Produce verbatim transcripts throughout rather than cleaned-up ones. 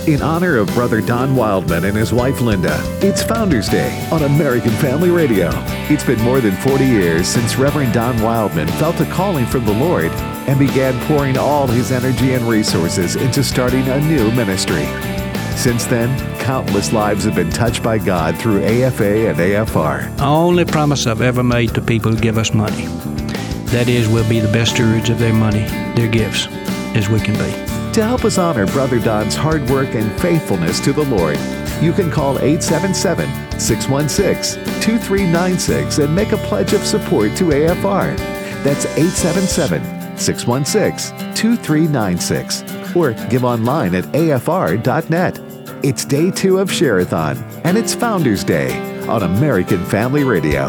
In honor of Brother Don Wildman and his wife Linda, it's Founders Day on American Family Radio. It's been more than forty years since Reverend Don Wildman felt a calling from the Lord and began pouring all his energy and resources into starting a new ministry. Since then, countless lives have been touched by God through A F A and A F R. The only promise I've ever made to people who give us money, that is, we'll be the best stewards of their money, their gifts, as we can be. To help us honor Brother Don's hard work and faithfulness to the Lord, you can call eight seven seven, six one six, two three nine six and make a pledge of support to A F R. That's eight seven seven, six one six, two three nine six. Or give online at A F R dot net. It's day two of Share-a-thon, and it's Founders Day on American Family Radio.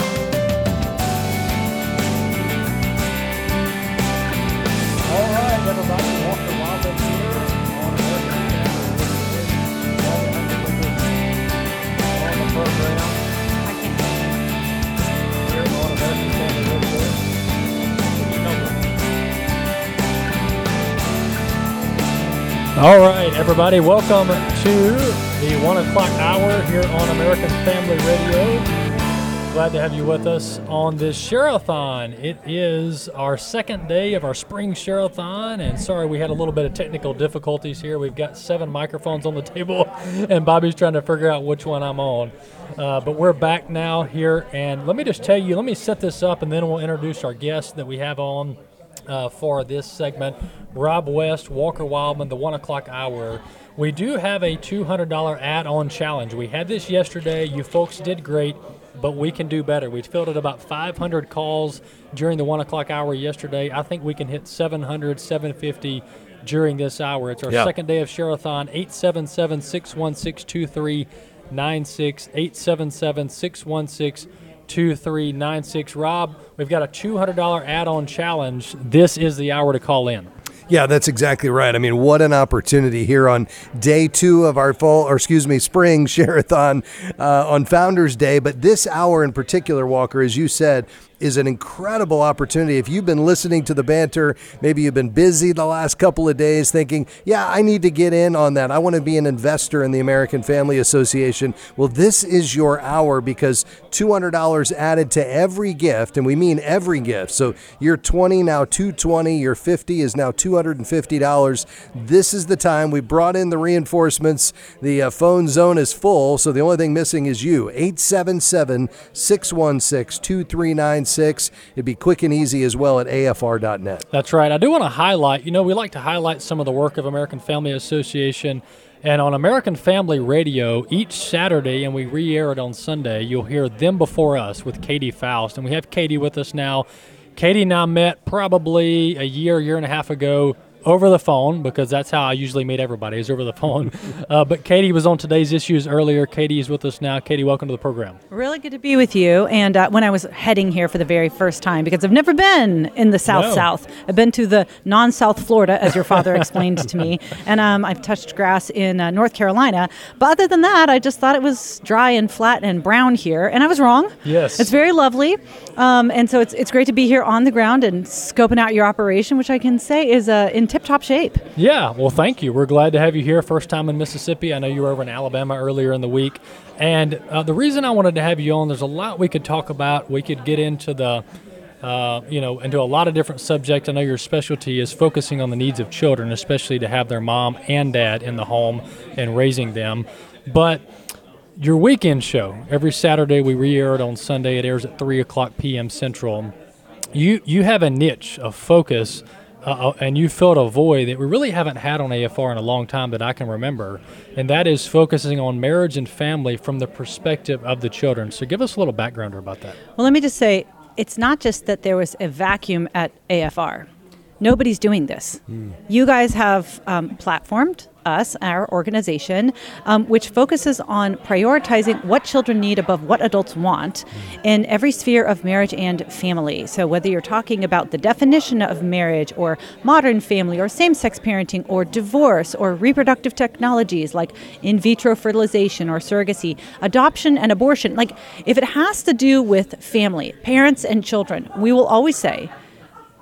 All right, everybody, welcome to the one o'clock hour here on American Family Radio. Glad to have you with us on this Share-a-thon. It is our second day of our spring Share-a-thon, and sorry we had a little bit of technical difficulties here. We've got seven microphones on the table, and Bobby's trying to figure out which one I'm on. Uh, but we're back now here, and let me just tell you, let me set this up, and then we'll introduce our guests that we have on Uh, for this segment. Rob West, Walker Wildman, the one o'clock hour. We do have a two hundred dollars add-on challenge. We had this yesterday. You folks did great, but we can do better. We fielded about five hundred calls during the one o'clock hour yesterday. I think we can hit seven hundred, seven fifty during this hour. It's our yeah. second day of Share-a-thon. eight seven seven, six one six, two three nine six, eight seven seven, six one six, two three nine six. Rob, we've got a two hundred dollars add-on challenge. This is the hour to call in. Yeah, that's exactly right. I mean, what an opportunity here on day two of our fall, or excuse me, spring Share-a-thon uh, on Founders Day. But this hour in particular, Walker, as you said, is an incredible opportunity. If you've been listening to the banter, maybe you've been busy the last couple of days thinking, yeah, I need to get in on that. I want to be an investor in the American Family Association. Well, this is your hour, because two hundred dollars added to every gift, and we mean every gift. So you're twenty, now two hundred twenty dollars, you're fifty is now two hundred fifty dollars. This is the time. We brought in the reinforcements. The uh, phone zone is full, so the only thing missing is you. eight seven seven, six one six, two three nine six. It'd be quick and easy as well at A F R dot net. That's right. I do want to highlight, you know, we like to highlight some of the work of American Family Association. And on American Family Radio, each Saturday, and we re-air it on Sunday, you'll hear Them Before Us with Katie Faust. And we have Katie with us now. Katie and I met probably a year, year and a half ago over the phone, because that's how I usually meet everybody, is over the phone. Uh, but Katie was on Today's Issues earlier. Katie is with us now. Katie, welcome to the program. Really good to be with you. And uh, when I was heading here for the very first time, because I've never been in the South No. South. I've been to the non-South Florida, as your father explained to me. And um, I've touched grass in uh, North Carolina. But other than that, I just thought it was dry and flat and brown here. And I was wrong. Yes. It's very lovely. Um, and so it's it's great to be here on the ground and scoping out your operation, which I can say is uh, in tip-top shape. Yeah, well, thank you. We're glad to have you here. First time in Mississippi. I know you were over in Alabama earlier in the week. And uh, the reason I wanted to have you on, there's a lot we could talk about. We could get into the, uh, you know, into a lot of different subjects. I know your specialty is focusing on the needs of children, especially to have their mom and dad in the home and raising them. But your weekend show, every Saturday we re-air it on Sunday. It airs at three o'clock p.m. Central. You, you have a niche, a focus, Uh, and you filled a void that we really haven't had on A F R in a long time that I can remember, and that is focusing on marriage and family from the perspective of the children. So give us a little background about that. Well, let me just say, it's not just that there was a vacuum at A F R. Nobody's doing this. Mm. You guys have um, platformed us, our organization, um, which focuses on prioritizing what children need above what adults want in every sphere of marriage and family. So whether you're talking about the definition of marriage or modern family or same-sex parenting or divorce or reproductive technologies like in vitro fertilization or surrogacy, adoption and abortion, like if it has to do with family, parents and children, we will always say,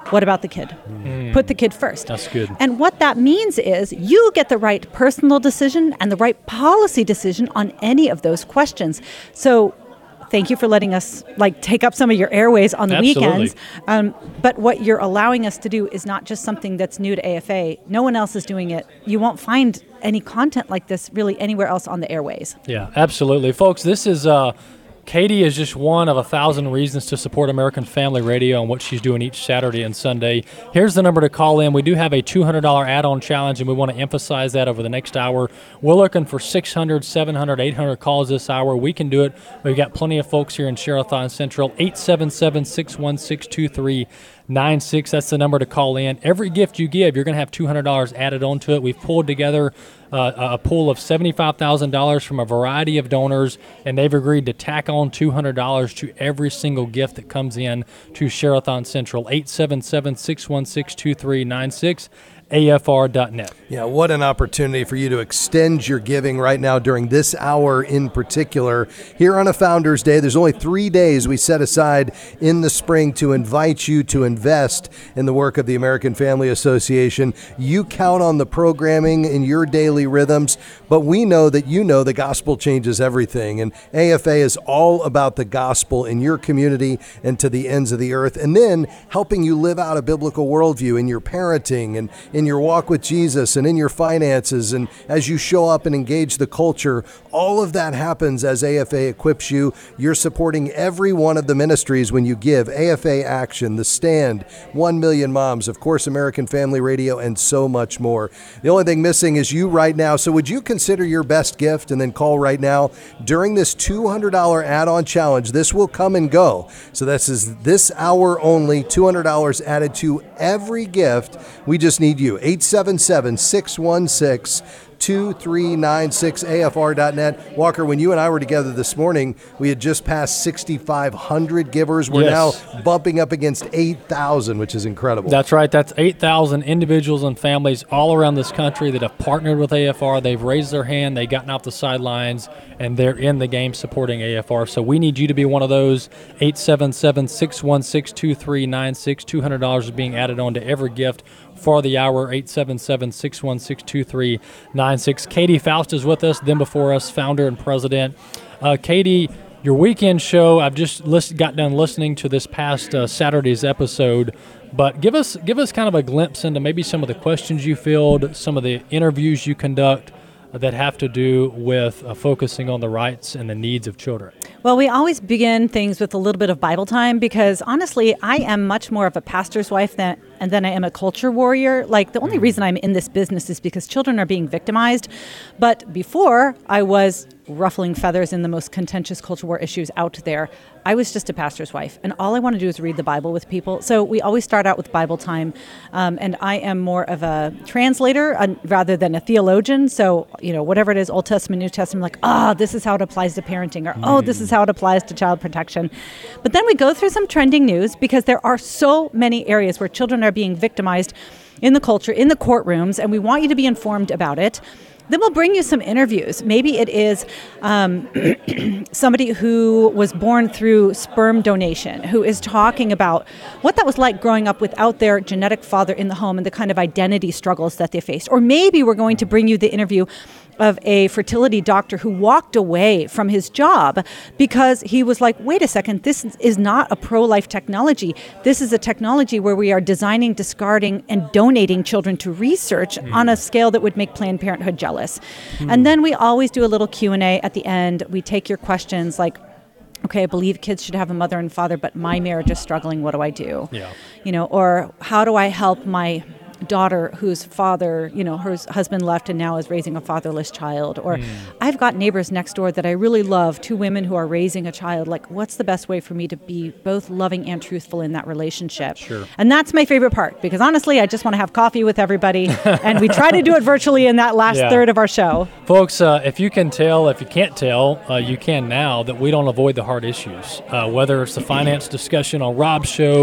What about the kid? Mm. Put the kid first. That's good. And what that means is you get the right personal decision and the right policy decision on any of those questions. So thank you for letting us like take up some of your airways on the Absolutely. weekends. Um, but what you're allowing us to do is not just something that's new to A F A. No one else is doing it. You won't find any content like this really anywhere else on the airways. Yeah, absolutely. Folks, this is... Uh, Katie is just one of a thousand reasons to support American Family Radio and what she's doing each Saturday and Sunday. Here's the number to call in. We do have a two hundred dollars add-on challenge, and we want to emphasize that over the next hour. We're looking for six hundred, seven hundred, eight hundred calls this hour. We can do it. We've got plenty of folks here in Sherathon Central. eight seven seven, six one six, two three nine six. That's the number to call in. Every gift you give, you're going to have two hundred dollars added onto it. We've pulled together uh, a pool of seventy-five thousand dollars from a variety of donors, and they've agreed to tack on two hundred dollars to every single gift that comes in to Sherathon Central. eight seven seven, six one six, two three nine six. A F R dot net. Yeah, what an opportunity for you to extend your giving right now during this hour in particular. Here on a Founders Day, there's only three days we set aside in the spring to invite you to invest in the work of the American Family Association. You count on the programming in your daily rhythms, but we know that you know the gospel changes everything, and A F A is all about the gospel in your community and to the ends of the earth, and then helping you live out a biblical worldview in your parenting and in your walk with Jesus and in your finances, and as you show up and engage the culture. All of that happens as A F A equips you. You're supporting every one of the ministries when you give. A F A Action, The Stand, One Million Moms, of course, American Family Radio, and so much more. The only thing missing is you right now. So would you consider your best gift and then call right now during this two hundred dollars add-on challenge? This will come and go. So this is this hour only, two hundred dollars added to every gift. We just need you. eight seven seven, six one six, two three nine six, A F R dot net. Walker, when you and I were together this morning, we had just passed sixty-five hundred givers. We're Yes. now bumping up against eight thousand, which is incredible. That's right. That's eight thousand individuals and families all around this country that have partnered with A F R. They've raised their hand, they've gotten off the sidelines, and they're in the game supporting A F R. So we need you to be one of those. eight seven seven, six one six, two three nine six. two hundred dollars is being added on to every gift for the hour. eight seven seven, six one six, two three nine six. Katie Faust is with us, then before us, founder and president. Uh, Katie, your weekend show, I've just list, got done listening to this past uh, Saturday's episode, but give us give us kind of a glimpse into maybe some of the questions you field, some of the interviews you conduct that have to do with uh, focusing on the rights and the needs of children. Well, we always begin things with a little bit of Bible time because honestly, I am much more of a pastor's wife than and then I am a culture warrior. Like the only reason I'm in this business is because children are being victimized. But before I was ruffling feathers in the most contentious culture war issues out there, I was just a pastor's wife. And all I want to do is read the Bible with people. So we always start out with Bible time. Um, and I am more of a translator uh, rather than a theologian. So, you know, whatever it is, Old Testament, New Testament, like, ah, oh, this is how it applies to parenting, or, mm. oh, this is how it applies to child protection. But then we go through some trending news because there are so many areas where children are being victimized in the culture, in the courtrooms, and we want you to be informed about it. Then we'll bring you some interviews. Maybe it is um, somebody who was born through sperm donation, who is talking about what that was like growing up without their genetic father in the home and the kind of identity struggles that they faced. Or maybe we're going to bring you the interview of a fertility doctor who walked away from his job because he was like, wait a second, this is not a pro-life technology. This is a technology where we are designing, discarding, and donating children to research mm. on a scale that would make Planned Parenthood jealous. Mm. And then we always do a little Q and A at the end. We take your questions like, okay, I believe kids should have a mother and father, but my marriage is struggling. What do I do? Yeah. You know, or how do I help my daughter whose father, you know, her husband left and now is raising a fatherless child? Or mm. I've got neighbors next door that I really love, two women who are raising a child. Like, what's the best way for me to be both loving and truthful in that relationship? Sure. And that's my favorite part because honestly, I just want to have coffee with everybody. And we try to do it virtually in that last yeah. third of our show. Folks, uh, if you can tell, if you can't tell, uh, you can now that we don't avoid the hard issues. Uh, whether it's the finance discussion on Rob's show,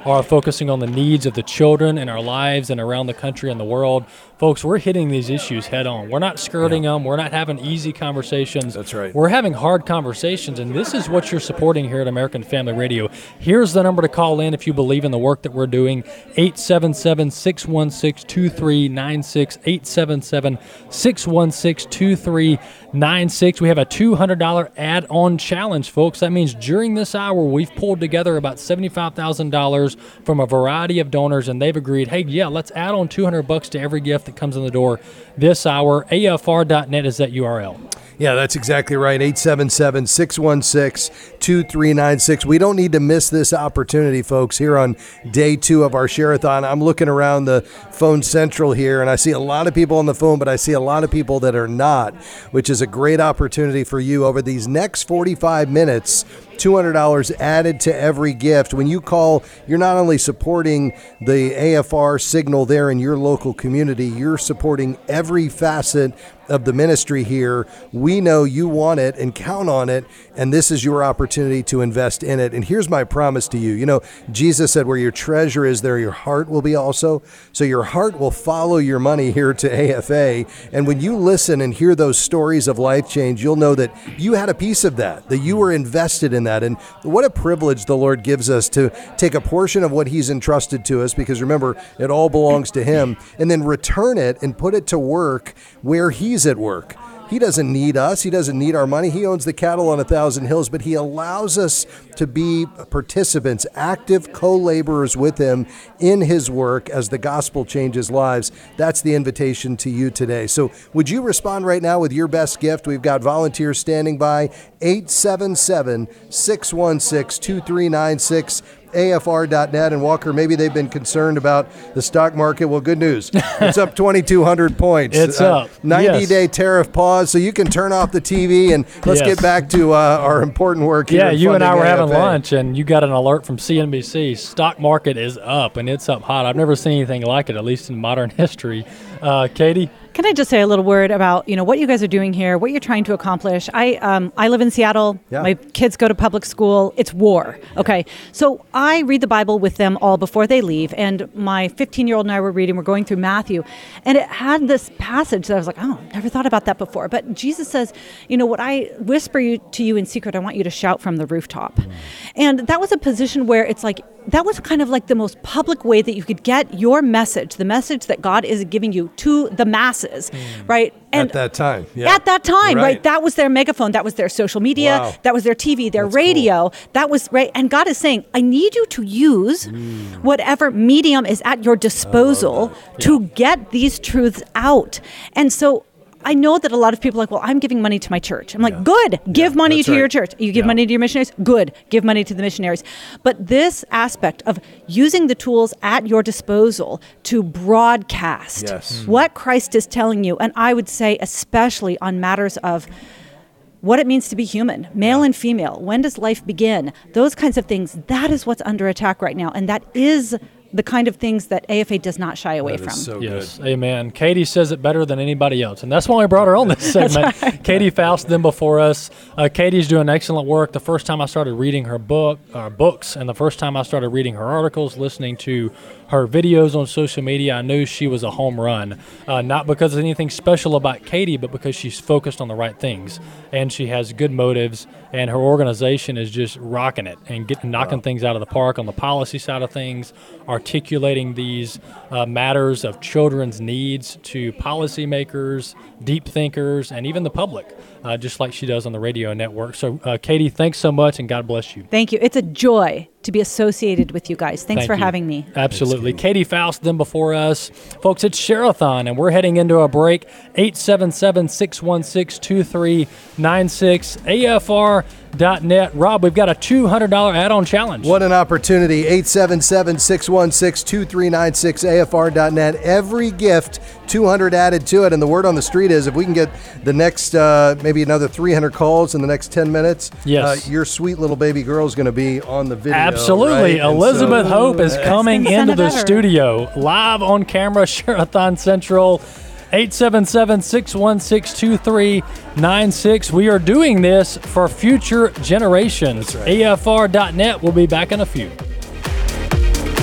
are focusing on the needs of the children in our lives and around the country and the world. Folks, we're hitting these issues head on. We're not skirting yeah. them. We're not having easy conversations. That's right. We're having hard conversations, and this is what you're supporting here at American Family Radio. Here's the number to call in if you believe in the work that we're doing, eight seven seven, six one six, two three nine six, eight seven seven, six one six, two three nine six. We have a two hundred dollars add-on challenge, folks. That means during this hour, we've pulled together about seventy-five thousand dollars from a variety of donors, and they've agreed, hey, yeah, let's add on two hundred bucks to every gift that comes in the door this hour. A F R dot net is that U R L. Yeah, that's exactly right. eight seven seven, six one six, two three nine six. We don't need to miss this opportunity, folks, here on day two of our Share-a-thon. I'm looking around the phone central here, and I see a lot of people on the phone, but I see a lot of people that are not, which is a great opportunity for you over these next forty-five minutes. two hundred dollars added to every gift. When you call, you're not only supporting the A F R signal there in your local community, you're supporting every facet of the ministry here. We know you want it and count on it, and this is your opportunity to invest in it. And here's my promise to you. You know, Jesus said, where your treasure is, there your heart will be also. So your heart will follow your money here to A F A. And when you listen and hear those stories of life change, you'll know that you had a piece of that, that you were invested in that. And what a privilege the Lord gives us to take a portion of what he's entrusted to us, because remember, it all belongs to him, and then return it and put it to work where he's at work. He doesn't need us. He doesn't need our money. He owns the cattle on a thousand hills, but he allows us to be participants, active co-laborers with him in his work as the gospel changes lives. That's the invitation to you today. So would you respond right now with your best gift? We've got volunteers standing by. eight seven seven, six one six, two three nine six. A F R dot net. And Walker, maybe they've been concerned about the stock market. Well, good news. It's up twenty-two hundred points. It's uh, up. ninety-day yes. tariff pause, so you can turn off the T V and let's yes. get back to uh, our important work here. Yeah, you and I were A F A. having lunch, and you got an alert from C N B C. Stock market is up, and it's up hot. I've never seen anything like it, at least in modern history. Uh, Katie? Can I just say a little word about, you know, what you guys are doing here, what you're trying to accomplish? I um, I live in Seattle. Yeah. My kids go to public school. It's war. Okay. So I read the Bible with them all before they leave. And my fifteen-year-old and I were reading, we're going through Matthew. And it had this passage that I was like, oh, never thought about that before. But Jesus says, you know, what I whisper you, to you in secret, I want you to shout from the rooftop. Mm. And that was a position where it's like, that was kind of like the most public way that you could get your message, the message that God is giving you to the masses, mm. right? And at that time. Yeah. At that time, right. right? That was their megaphone. That was their social media. Wow. That was their T V, their That's radio. Cool. That was, right? And God is saying, I need you to use mm. whatever medium is at your disposal to yeah. get these truths out. And so I know that a lot of people are like, well, I'm giving money to my church. I'm like, yeah. good, give yeah, money to right. your church. You give yeah. money to your missionaries? Good, give money to the missionaries. But this aspect of using the tools at your disposal to broadcast yes. what Christ is telling you, and I would say especially on matters of what it means to be human, male and female, when does life begin, those kinds of things, that is what's under attack right now. And that is the kind of things that A F A does not shy away that from. Is so yes, good. Amen. Katie says it better than anybody else, and that's why we brought her on this segment. Right. Katie Faust, then before us. Uh, Katie's doing excellent work. The first time I started reading her book, uh, books, and the first time I started reading her articles, listening to her videos on social media, I knew she was a home run. Uh, not because of anything special about Katie, but because she's focused on the right things, and she has good motives, and her organization is just rocking it and getting knocking wow. things out of the park on the policy side of things, articulating these uh, matters of children's needs to policymakers, deep thinkers, and even the public, uh, just like she does on the radio network. So, uh, Katie, thanks so much, and God bless you. Thank you. It's a joy to be associated with you guys. Thanks Thank for you. having me. Absolutely. Katie Faust, then before us. Folks, it's Share-a-thon, and we're heading into a break. eight seven seven, six one six, two three nine six, A F R dot net. Rob, we've got a two hundred dollars add-on challenge. What an opportunity. eight seven seven, six one six, two three nine six, A F R dot net. Every gift, two hundred added to it. And the word on the street is if we can get the next, uh, maybe another three hundred calls in the next ten minutes, yes. uh, your sweet little baby girl is going to be on the video. Absolutely. Right? Elizabeth so, Hope is coming into the better. studio live on camera, Share-a-thon Central. eight seven seven, six one six, two three nine six. We are doing this for future generations. That's right. A F R dot net. We'll be back in a few.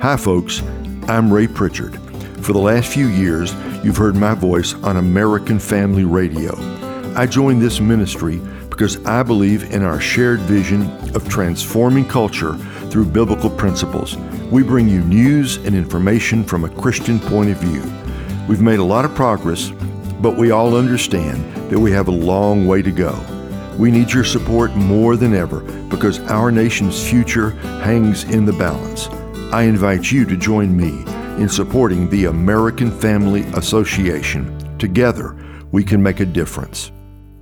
Hi, folks. I'm Ray Pritchard. For the last few years, you've heard my voice on American Family Radio. I joined this ministry because I believe in our shared vision of transforming culture through biblical principles. We bring you news and information from a Christian point of view. We've made a lot of progress, but we all understand that we have a long way to go. We need your support more than ever because our nation's future hangs in the balance. I invite you to join me in supporting the American Family Association. Together, we can make a difference.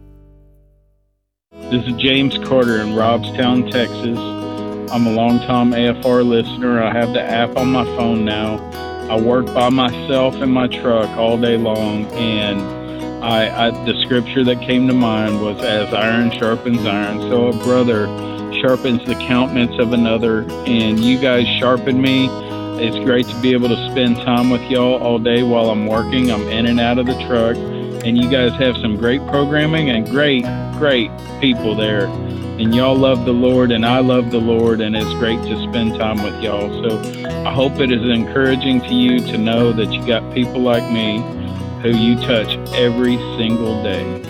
This is James Carter in Robstown, Texas. I'm a longtime A F R listener. I have the app on my phone now. I work by myself in my truck all day long, and I, I the scripture that came to mind was, as iron sharpens iron, so a brother sharpens the countenance of another, and you guys sharpen me. It's great to be able to spend time with y'all all day while I'm working. I'm in and out of the truck, and you guys have some great programming and great, great people there. And y'all love the Lord, and I love the Lord, and it's great to spend time with y'all. So I hope it is encouraging to you to know that you got people like me who you touch every single day.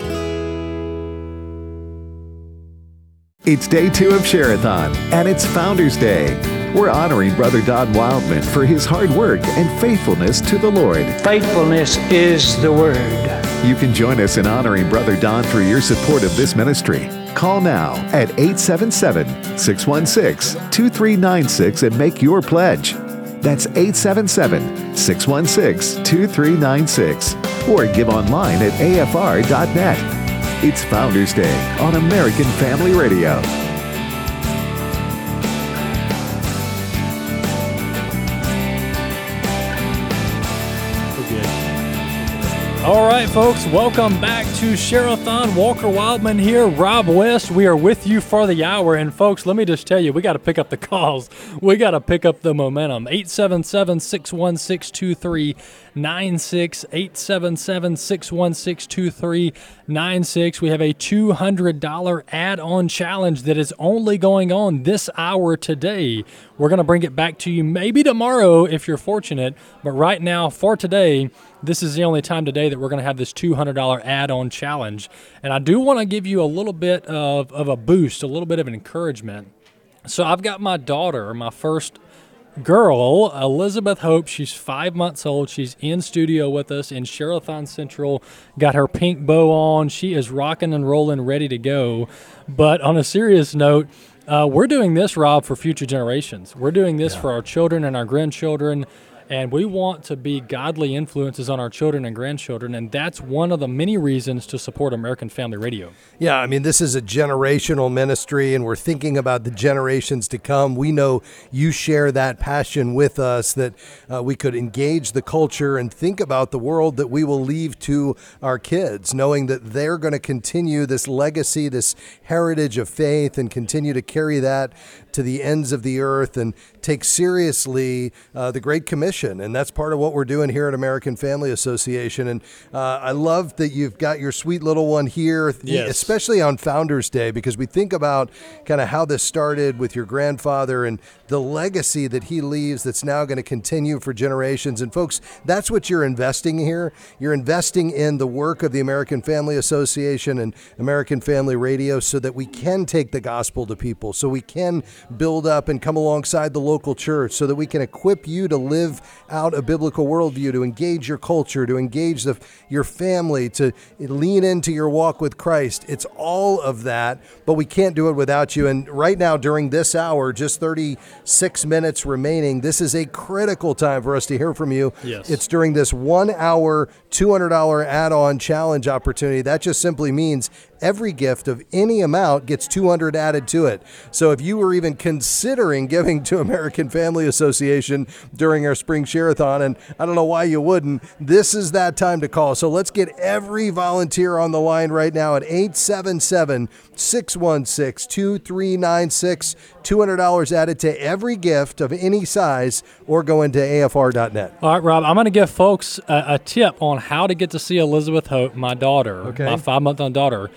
It's day two of Share-a-thon, and it's Founders Day. We're honoring Brother Don Wildman for his hard work and faithfulness to the Lord. Faithfulness is the word. You can join us in honoring Brother Don through your support of this ministry. Call now at eight seven seven, six one six, two three nine six and make your pledge. That's eight seven seven, six one six, two three nine six. Or give online at A F R dot net. It's Founders Day on American Family Radio. All right, folks, welcome back to Share-a-thon. Walker Wildman here, Rob West. We are with you for the hour. And, folks, let me just tell you, we got to pick up the calls. We got to pick up the momentum. eight seven seven, six one six, two three nine six, eight seven seven, six one six, two three nine six. We have a two hundred dollars add-on challenge that is only going on this hour today. We're going to bring it back to you maybe tomorrow if you're fortunate. But right now, for today, this is the only time today that we're going to have this two hundred dollars add-on challenge. And I do want to give you a little bit of, of a boost, a little bit of an encouragement. So I've got my daughter, my first girl, Elizabeth Hope. She's five months old. She's in studio with us in Share-a-thon Central, got her pink bow on. She is rocking and rolling, ready to go. But on a serious note, uh, we're doing this, Rob, for future generations. We're doing this yeah. for our children and our grandchildren. And we want to be godly influences on our children and grandchildren, and that's one of the many reasons to support American Family Radio. Yeah, I mean, this is a generational ministry, and we're thinking about the generations to come. We know you share that passion with us, that uh, we could engage the culture and think about the world that we will leave to our kids, knowing that they're going to continue this legacy, this heritage of faith, and continue to carry that to the ends of the earth and take seriously uh, the Great Commission. And that's part of what we're doing here at American Family Association. And uh, I love that you've got your sweet little one here, yes. especially on Founders Day, because we think about kind of how this started with your grandfather and the legacy that he leaves that's now going to continue for generations. And folks, that's what you're investing here. You're investing in the work of the American Family Association and American Family Radio so that we can take the gospel to people, so we can build up and come alongside the local church, so that we can equip you to live out a biblical worldview, to engage your culture, to engage the, your family, to lean into your walk with Christ. It's all of that, but we can't do it without you. And right now, during this hour, just thirty-six minutes remaining, this is a critical time for us to hear from you. Yes. It's during this one hour, two hundred dollars add-on challenge opportunity. That just simply means every gift of any amount gets two hundred added to it. So if you were even considering giving to American Family Association during our spring share-a-thon, and I don't know why you wouldn't, this is that time to call. So let's get every volunteer on the line right now at eight seven seven, six one six, two three nine six. two hundred dollars added to every gift of any size, or go into A F R dot net. All right, Rob, I'm going to give folks a, a tip on how to get to see Elizabeth Hope, my daughter, okay. my five-month-old daughter.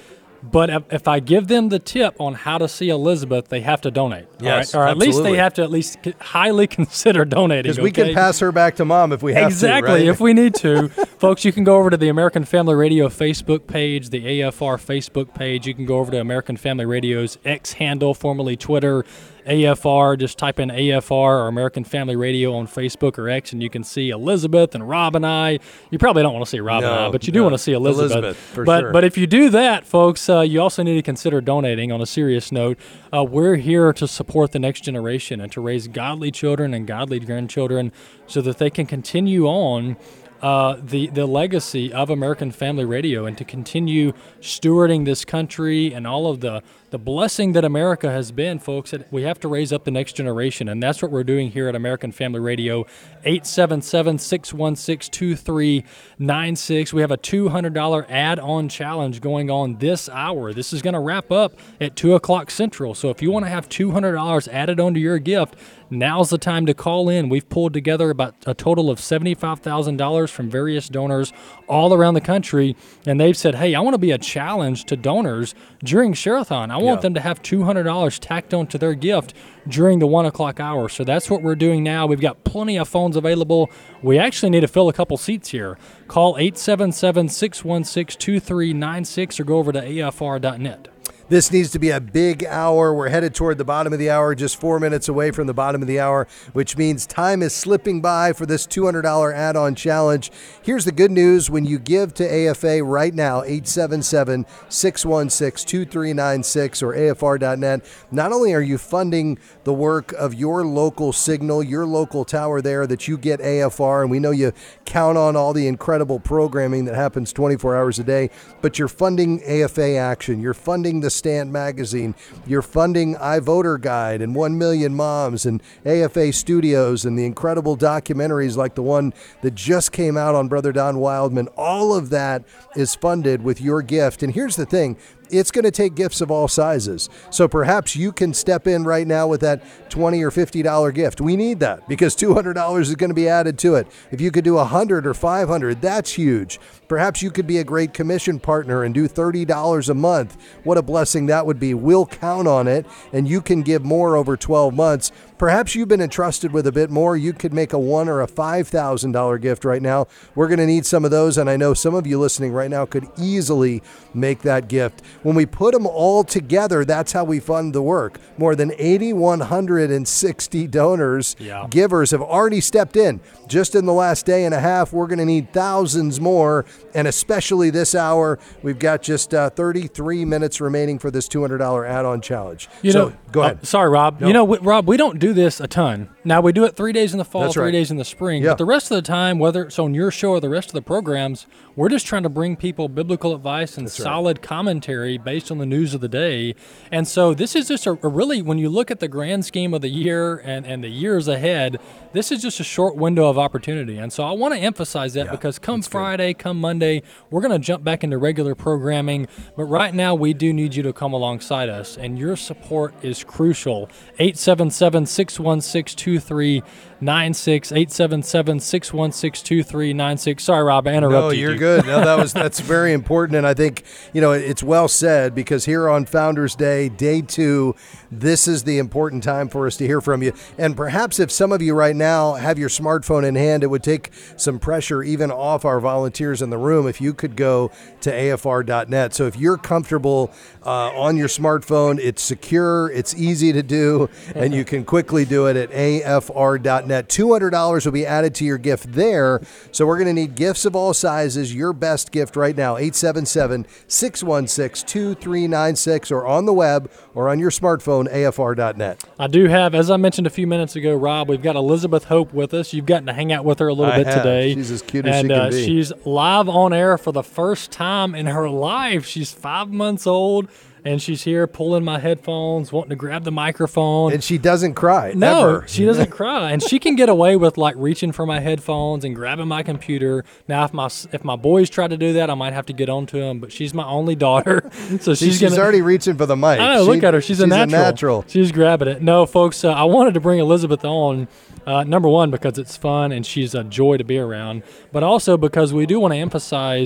But if, if I give them the tip on how to see Elizabeth, they have to donate. Yes, all right? Or at least absolutely. they have to at least c- highly consider donating. Because we okay? can pass her back to mom if we have exactly, to, right? if we need to. Folks, you can go over to the American Family Radio Facebook page, the A F R Facebook page. You can go over to American Family Radio's X handle, formerly Twitter, A F R. Just type in A F R or American Family Radio on Facebook or X, and you can see Elizabeth and Rob and I. You probably don't want to see Rob No, and I, but you do no. want to see Elizabeth. Elizabeth, for but, sure. But if you do that, folks, uh, you also need to consider donating. On a serious note, uh, we're here to support the next generation and to raise godly children and godly grandchildren so that they can continue on Uh, the the legacy of American Family Radio and to continue stewarding this country and all of the the blessing that America has been, folks. That we have to raise up the next generation, and that's what we're doing here at American Family Radio. eight seven seven, six one six, two three nine six. We have a two hundred dollars add-on challenge going on this hour. This is going to wrap up at two o'clock Central. So if you want to have two hundred dollars added onto your gift, now's the time to call in. We've pulled together about a total of seventy-five thousand dollars from various donors all around the country, and they've said, hey, I want to be a challenge to donors during Share-a-thon. I want Yeah. them to have two hundred dollars tacked onto their gift during the one o'clock hour. So that's what we're doing now. We've got plenty of phones available. We actually need to fill a couple seats here. Call eight seven seven, six one six, two three nine six or go over to A F R dot net. This needs to be a big hour. We're headed toward the bottom of the hour, just four minutes away from the bottom of the hour, which means time is slipping by for this two hundred dollars add-on challenge. Here's the good news. When you give to A F A right now, eight seven seven, six one six, two three nine six or A F R dot net, not only are you funding the work of your local signal, your local tower there that you get A F R, and we know you count on all the incredible programming that happens twenty-four hours a day, but you're funding A F A Action. You're funding the Stand Magazine. You're funding iVoter Guide and One Million Moms and A F A Studios and the incredible documentaries like the one that just came out on Brother Don Wildman. All of that is funded with your gift. And here's the thing. It's going to take gifts of all sizes. So perhaps you can step in right now with that twenty or fifty dollars gift. We need that because two hundred dollars is going to be added to it. If you could do one hundred or five hundred, that's huge. Perhaps you could be a great commission partner and do thirty dollars a month. What a blessing that would be. We'll count on it, and you can give more over twelve months. Perhaps you've been entrusted with a bit more. You could make a one or a five thousand dollars gift right now. We're going to need some of those, and I know some of you listening right now could easily make that gift. When we put them all together, that's how we fund the work. More than eight thousand one hundred sixty donors, Yeah. givers have already stepped in. Just in the last day and a half, we're going to need thousands more, and especially this hour, we've got just uh, thirty-three minutes remaining for this two hundred dollars add-on challenge. You so, know, go ahead. uh, sorry, Rob. No. You know, we, Rob, we don't do this a ton. Now, we do it three days in the fall, That's three right. days in the spring. Yeah. But the rest of the time, whether it's on your show or the rest of the programs, we're just trying to bring people biblical advice and That's right. solid commentary based on the news of the day. And so this is just a, a really, when you look at the grand scheme of the year and, and the years ahead, this is just a short window of opportunity. And so I want to emphasize that Yeah, because come that's good. Friday, come Monday, we're going to jump back into regular programming. But right now, we do need you to come alongside us, and your support is crucial. eight seven seven, six one six, two three nine six, eight seven seven, six one six, two three nine six. Sorry, Rob, I interrupted No, you. you're good. No, that was that's very important, and I think you know it's well said because here on Founders Day, day two, this is the important time for us to hear from you. And perhaps if some of you right now have your smartphone in hand, it would take some pressure even off our volunteers in the room if you could go to A F R dot net. So if you're comfortable uh, on your smartphone, it's secure, it's easy to do, and you can quickly do it at A F R dot net. two hundred dollars will be added to your gift there. So we're going to need gifts of all sizes. Your best gift right now, eight seven seven, six one six, two three nine six, or on the web or on your smartphone, A F R dot net. I do have, as I mentioned a few minutes ago, Rob, we've got Elizabeth Hope with us. You've gotten to hang out with her a little I bit have. today. She's as cute as and, she can uh, be. She's live on air for the first time in her life. She's five months old, and she's here pulling my headphones, wanting to grab the microphone. And she doesn't cry. No, ever. she doesn't cry, and she can get away with like reaching for my headphones and grabbing my computer. Now, if my if my boys try to do that, I might have to get onto them. But she's my only daughter, so See, she's, she's gonna. already reaching for the mic. I know. She- Look at her. She's, a, natural. natural. She's grabbing it. No, folks. Uh, I wanted to bring Elizabeth on. Uh, number one, because it's fun and she's a joy to be around, but also because we do want to emphasize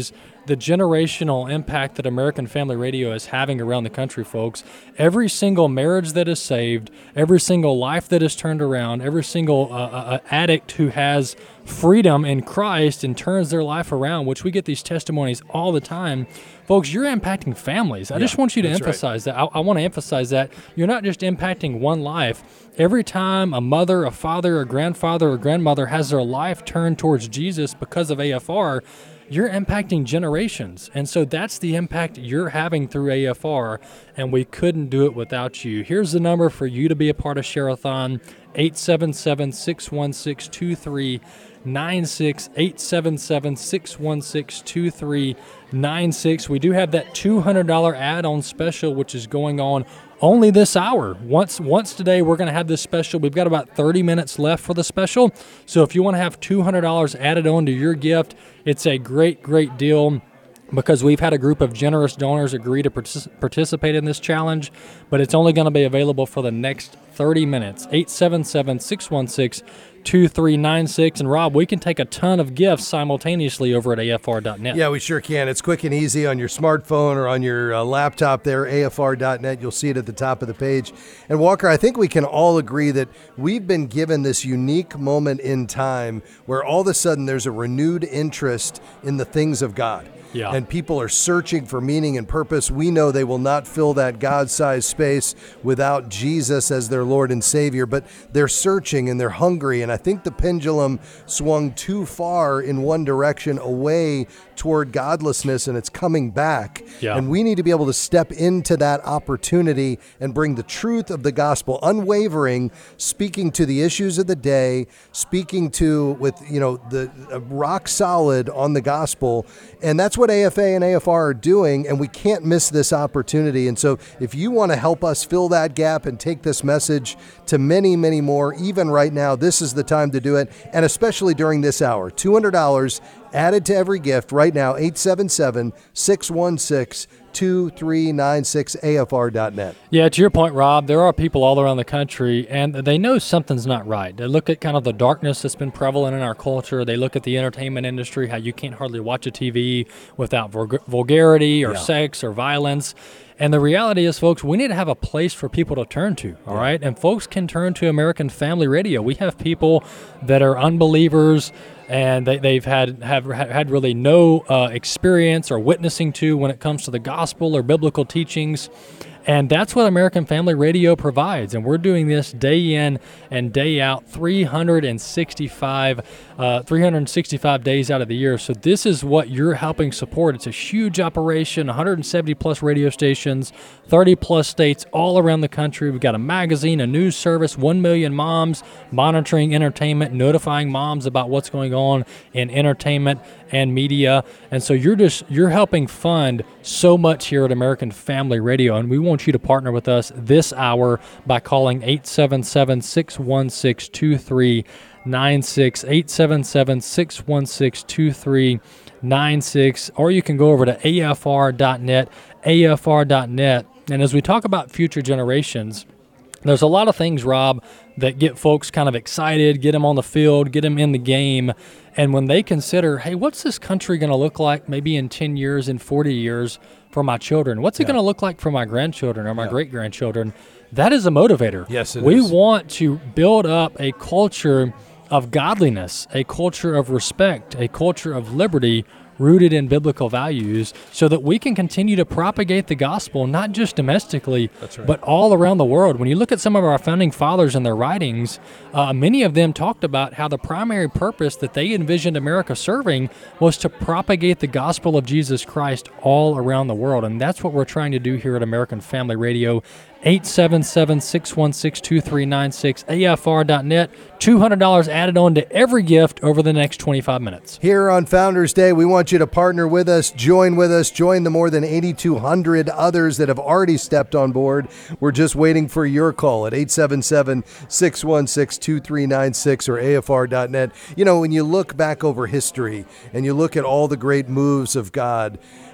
the generational impact that American Family Radio is having around the country, folks. Every single marriage that is saved, every single life that is turned around, every single uh, uh, addict who has freedom in Christ and turns their life around, which we get these testimonies all the time. Folks, you're impacting families. I Yeah, just want you to that's right. emphasize that. I, I want to emphasize that you're not just impacting one life. Every time a mother, a father, a grandfather, or grandmother has their life turned towards Jesus because of A F R, you're impacting generations. And so that's the impact you're having through A F R, and we couldn't do it without you. Here's the number for you to be a part of Share-a-thon, eight seven seven, six one six, two three nine six, eight seven seven, six one six, two three nine six. We do have that two hundred dollars add-on special, which is going on only this hour. Once once today, we're going to have this special. We've got about thirty minutes left for the special. So if you want to have two hundred dollars added on to your gift, it's a great, great deal, because we've had a group of generous donors agree to partic- participate in this challenge, but it's only going to be available for the next thirty minutes. eight seven seven, six one six, two three nine six. And Rob, we can take a ton of gifts simultaneously over at A F R dot net. Yeah, we sure can. It's quick and easy on your smartphone or on your uh, laptop there, A F R dot net. You'll see it at the top of the page. And Walker, I think we can all agree that we've been given this unique moment in time where all of a sudden there's a renewed interest in the things of God. Yeah. And people are searching for meaning and purpose. We know they will not fill that God-sized space without Jesus as their Lord and Savior, but they're searching and they're hungry. And I think the pendulum swung too far in one direction away toward godlessness, and it's coming back. Yeah. And we need to be able to step into that opportunity and bring the truth of the gospel, unwavering, speaking to the issues of the day, speaking to with, you know, the uh, rock solid on the gospel. And that's what A F A and A F R are doing, and we can't miss this opportunity. And so if you want to help us fill that gap and take this message to many, many more, even right now, this is the time to do it, and especially during this hour. two hundred dollars added to every gift right now, eight seven seven, six one six, two three nine six, A F R dot net. Yeah, to your point, Rob, there are people all around the country, and they know something's not right. They look at kind of the darkness that's been prevalent in our culture. They look at the entertainment industry, how you can't hardly watch a T V without vulg- vulgarity or Yeah. sex or violence. And the reality is, folks, we need to have a place for people to turn to, all right? And folks can turn to American Family Radio. We have people that are unbelievers, and they, they've had have had really no uh, experience or witnessing to when it comes to the gospel or biblical teachings. And that's what American Family Radio provides. And we're doing this day in and day out, three hundred sixty-five, uh, three hundred sixty-five days out of the year. So this is what you're helping support. It's a huge operation, one hundred seventy plus radio stations, thirty plus states all around the country. We've got a magazine, a news service, one million moms monitoring entertainment, notifying moms about what's going on in entertainment and media. And so you're just, you're helping fund so much here at American Family Radio. And we want you to partner with us this hour by calling eight seven seven, six one six, two three nine six, eight seven seven, six one six, two three nine six, or you can go over to A F R dot net, A F R dot net. And as we talk about future generations, there's a lot of things, Rob, that get folks kind of excited, get them on the field, get them in the game. And when they consider, hey, what's this country going to look like maybe in ten years, in forty years for my children? What's it Yeah. going to look like for my grandchildren or my Yeah. great-grandchildren? That is a motivator. Yes, it we is. want to build up a culture of godliness, a culture of respect, a culture of liberty rooted in biblical values, so that we can continue to propagate the gospel, not just domestically, but all around the world. When you look at some of our founding fathers and their writings, uh, many of them talked about how the primary purpose that they envisioned America serving was to propagate the gospel of Jesus Christ all around the world. And that's what we're trying to do here at American Family Radio. eight seven seven, six one six, two three nine six, A F R dot net. two hundred dollars added on to every gift over the next twenty-five minutes. Here on Founders Day, we want you to partner with us, join with us, join the more than eighty-two hundred others that have already stepped on board. We're just waiting for your call at eight seven seven, six one six, two three nine six or A F R dot net. You know, when you look back over history and you look at all the great moves of God,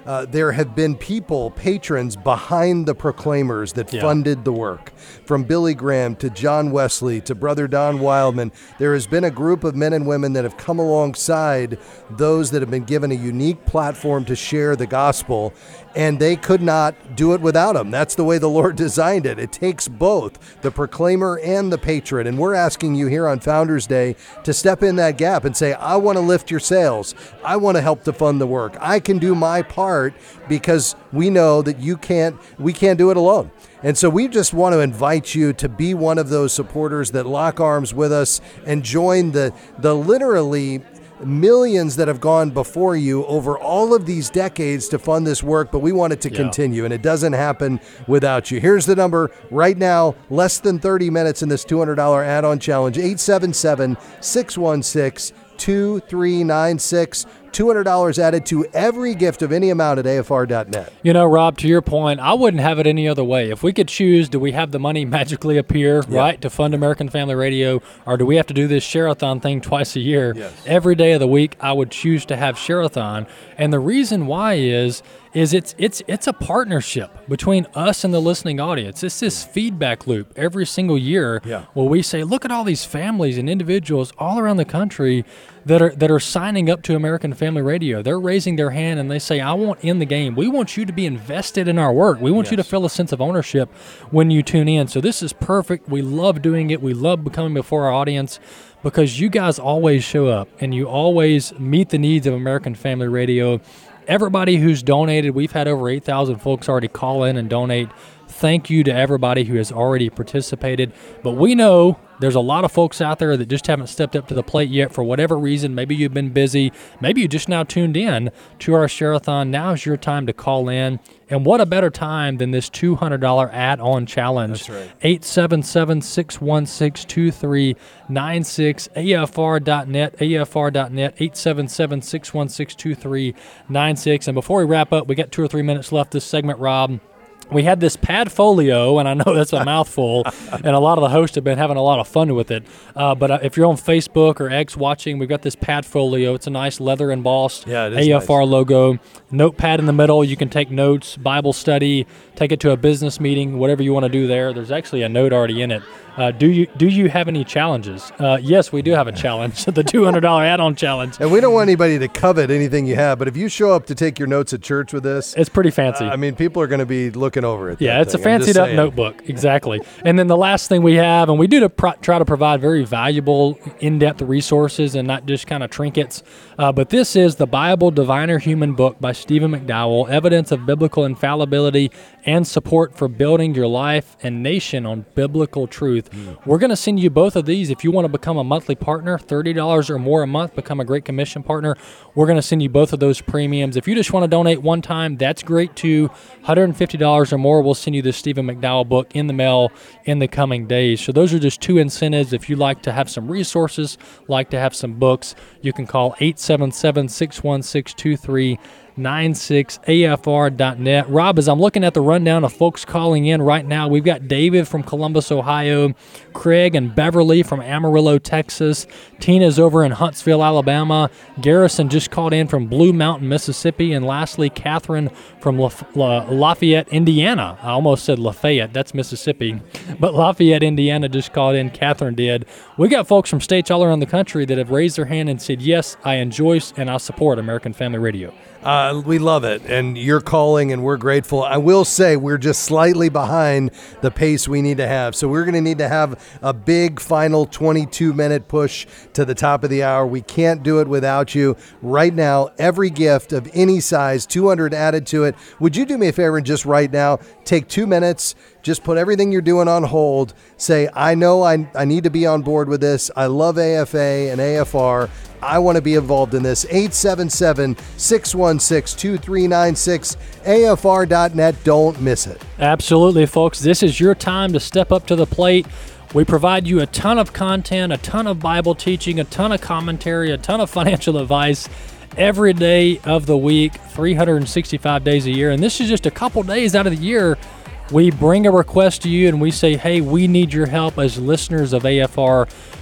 uh, there have been people, patrons behind the Proclaimers that Yeah. funded the work. From Billy Graham to John Wesley to Brother Don Wildman, there has been a group of men and women that have come alongside those that have been given a unique platform to share the gospel, and they could not do it without them. That's the way the Lord designed it. It takes both, the proclaimer and the patron, and we're asking you here on Founders Day to step in that gap and say, I want to lift your sails. I want to help to fund the work. I can do my part because we know that you can't, we can't do it alone. And so we just want to invite you to be one of those supporters that lock arms with us and join the the literally millions that have gone before you over all of these decades to fund this work, but we want it to Yeah. continue, and it doesn't happen without you. Here's the number right now, less than thirty minutes in this two hundred dollars add-on challenge, eight seven seven, six one six, two three nine six. two hundred dollars added to every gift of any amount at A F R dot net. You know, Rob, to your point, I wouldn't have it any other way. If we could choose, do we have the money magically appear, Yeah. right, to fund American Family Radio, or do we have to do this Share-a-thon thing twice a year? Yes. Every day of the week, I would choose to have Share-a-thon. And the reason why is, is it's it's it's a partnership between us and the listening audience. It's this feedback loop every single year Yeah. where we say, look at all these families and individuals all around the country that are that are signing up to American Family Radio. They're raising their hand and they say, I want in the game. We want you to be invested in our work. We want you to Yes. feel a sense of ownership when you tune in. So this is perfect. We love doing it. We love becoming before our audience because you guys always show up and you always meet the needs of American Family Radio. Everybody who's donated, we've had over eight thousand folks already call in and donate. Thank you to everybody who has already participated. But we know there's a lot of folks out there that just haven't stepped up to the plate yet for whatever reason. Maybe you've been busy. Maybe you just now tuned in to our Share-a-thon. Now is your time to call in. And what a better time than this two hundred dollars add-on challenge. That's right. eight seven seven, six one six, two three nine six, A F R dot net, A F R dot net, eight seven seven, six one six, two three nine six. And before we wrap up, we got two or three minutes left this segment, Rob. We had this Padfolio, and I know that's a mouthful, and a lot of the hosts have been having a lot of fun with it. Uh, but uh, if you're on Facebook or X watching, we've got this Padfolio. It's a nice leather embossed Yeah, it is A F R nice. logo. Notepad in the middle. You can take notes, Bible study, take it to a business meeting, whatever you want to do there. There's actually a note already in it. Uh, do you do you have any challenges? Uh, yes, we do have a challenge, the two hundred dollars add-on challenge. And we don't want anybody to covet anything you have, but if you show up to take your notes at church with this, It's pretty fancy. uh, I mean, people are going to be looking over it. Yeah, it's a fancied up notebook. Exactly. And then the last thing we have, and we do to pro- try to provide very valuable, in-depth resources and not just kind of trinkets, uh, but this is the Bible Diviner Human Book by Stephen McDowell, Evidence of Biblical Infallibility and Support for Building Your Life and Nation on Biblical Truth. We're going to send you both of these. If you want to become a monthly partner, thirty dollars or more a month, become a Great Commission partner, we're going to send you both of those premiums. If you just want to donate one time, that's great too. one hundred fifty dollars or more, we'll send you the Stephen McDowell book in the mail in the coming days. So those are just two incentives. If you'd like to have some resources, like to have some books, you can call eight seven seven, six one six, two three nine six, A F R dot net. Rob, as I'm looking at the rundown of folks calling in right now, we've got David from Columbus, Ohio, Craig and Beverly from Amarillo, Texas, Tina's over in Huntsville, Alabama, Garrison just called in from Blue Mountain, Mississippi, and lastly, Catherine from Laf- La- Lafayette, Indiana. I almost said Lafayette, that's Mississippi, but Lafayette, Indiana just called in. Catherine did. We got folks from states all around the country that have raised their hand and said, yes, I enjoy and I support American Family Radio. Uh, we love it, and you're calling, and we're grateful. I will say we're just slightly behind the pace we need to have, so we're going to need to have a big final twenty-two minute push to the top of the hour. We can't do it without you. Right now, every gift of any size, two hundred added to it. Would you do me a favor and just right now take two minutes, just put everything you're doing on hold, say, I know I, I need to be on board with this. I love A F A and A F R. I want to be involved in this. eight seven seven, six one six, two three nine six, A F R dot net. Don't miss it. Absolutely, folks. This is your time to step up to the plate. We provide you a ton of content, a ton of Bible teaching, a ton of commentary, a ton of financial advice every day of the week, three hundred sixty-five days a year. And this is just a couple days out of the year. We bring a request to you and we say, hey, we need your help as listeners of A F R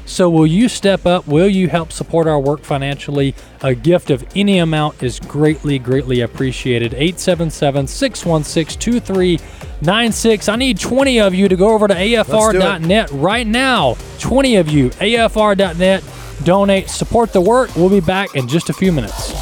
So will you step up? Will you help support our work financially? A gift of any amount is greatly, greatly appreciated. eight seven seven, six one six, two three nine six. I need twenty of you to go over to A F R dot net right now. twenty of you, A F R dot net. Donate, support the work. We'll be back in just a few minutes.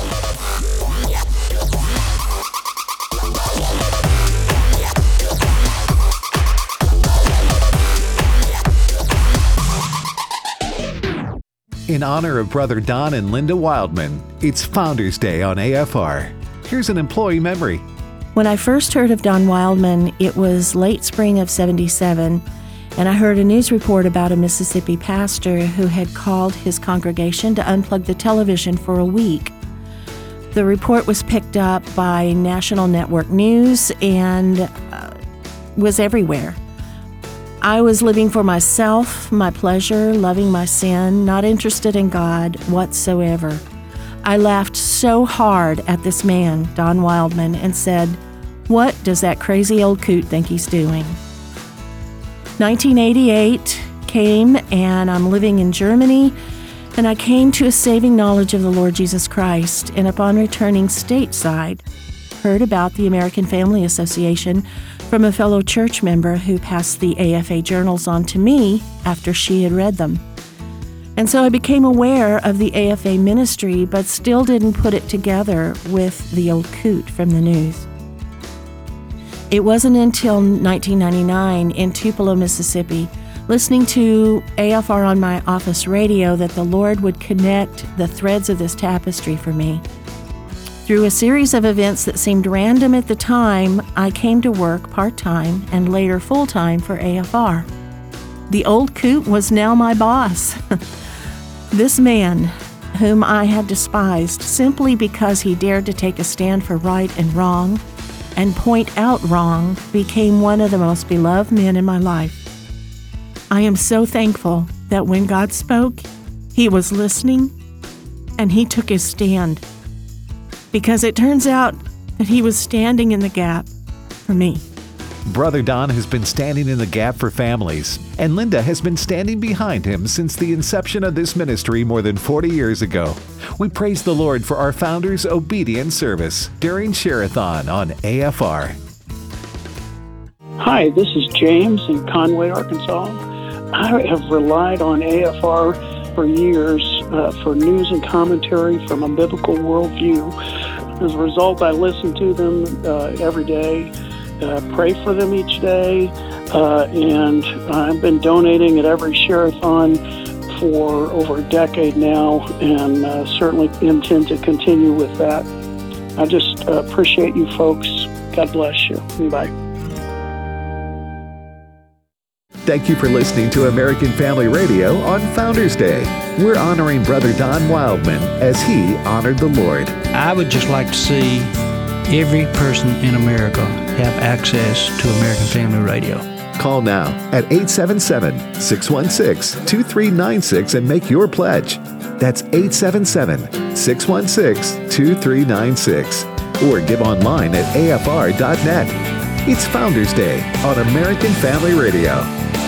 In honor of Brother Don and Linda Wildman, it's Founders Day on A F R. Here's an employee memory. When I first heard of Don Wildman, it was late spring of seventy-seven, and I heard a news report about a Mississippi pastor who had called his congregation to unplug the television for a week. The report was picked up by National Network News and uh, was everywhere. I was living for myself, my pleasure, loving my sin, not interested in God whatsoever. I laughed so hard at this man, Don Wildman, and said, "What does that crazy old coot think he's doing?" nineteen eighty-eight came, and I'm living in Germany, and I came to a saving knowledge of the Lord Jesus Christ, and upon returning stateside, heard about the American Family Association from a fellow church member who passed the A F A journals on to me after she had read them. And so I became aware of the A F A ministry, but still didn't put it together with the old coot from the news. It wasn't until nineteen ninety-nine in Tupelo, Mississippi, listening to A F R on my office radio, that the Lord would connect the threads of this tapestry for me. Through a series of events that seemed random at the time, I came to work part-time and later full-time for A F R. The old coot was now my boss. This man, whom I had despised simply because he dared to take a stand for right and wrong and point out wrong, became one of the most beloved men in my life. I am so thankful that when God spoke, he was listening and he took his stand. Because it turns out that he was standing in the gap for me. Brother Don has been standing in the gap for families, and Linda has been standing behind him since the inception of this ministry more than forty years ago. We praise the Lord for our founders' obedient service during Share-a-thon on A F R. Hi, this is James in Conway, Arkansas. I have relied on A F R for years uh, for news and commentary from a biblical worldview. As a result, I listen to them uh, every day, uh, pray for them each day, uh, and I've been donating at every Share-a-thon for over a decade now, and uh, certainly intend to continue with that. I just uh, appreciate you folks. God bless you. Bye. Thank you for listening to American Family Radio on Founders Day. We're honoring Brother Don Wildman as he honored the Lord. I would just like to see every person in America have access to American Family Radio. Call now at eight seven seven, six one six, two three nine six and make your pledge. That's eight seven seven, six one six, two three nine six. Or give online at A F R dot net. It's Founders Day on American Family Radio.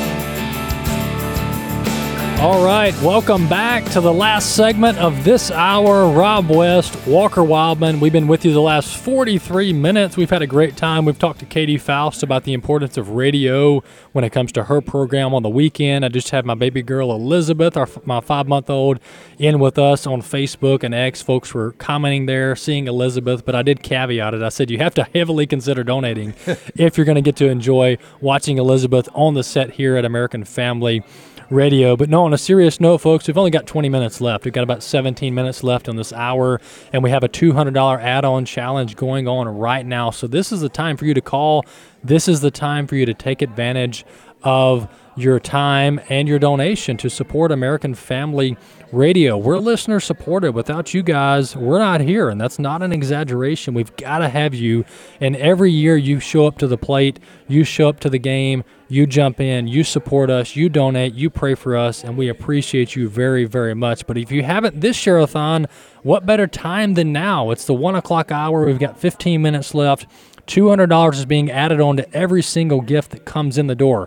All right, welcome back to the last segment of this hour. Rob West, Walker Wildman. We've been with you the last forty-three minutes. We've had a great time. We've talked to Katie Faust about the importance of radio when it comes to her program on the weekend. I just had my baby girl Elizabeth, our, my five-month-old, in with us on Facebook and X. Folks were commenting there, seeing Elizabeth, but I did caveat it. I said you have to heavily consider donating if you're going to get to enjoy watching Elizabeth on the set here at American Family Radio. But no, on a serious note, folks, we've only got twenty minutes left. We've got about seventeen minutes left on this hour, and we have a two hundred dollars add-on challenge going on right now. So this is the time for you to call. This is the time for you to take advantage of your time and your donation to support American Family Radio. We're listener supported. Without you guys, we're not here, and that's not an exaggeration. We've got to have you, and every year you show up to the plate, you show up to the game, you jump in, you support us, you donate, you pray for us, and we appreciate you very, very much. But if you haven't this Share-a-thon, what better time than now? It's the one o'clock hour. We've got fifteen minutes left. two hundred dollars is being added on to every single gift that comes in the door.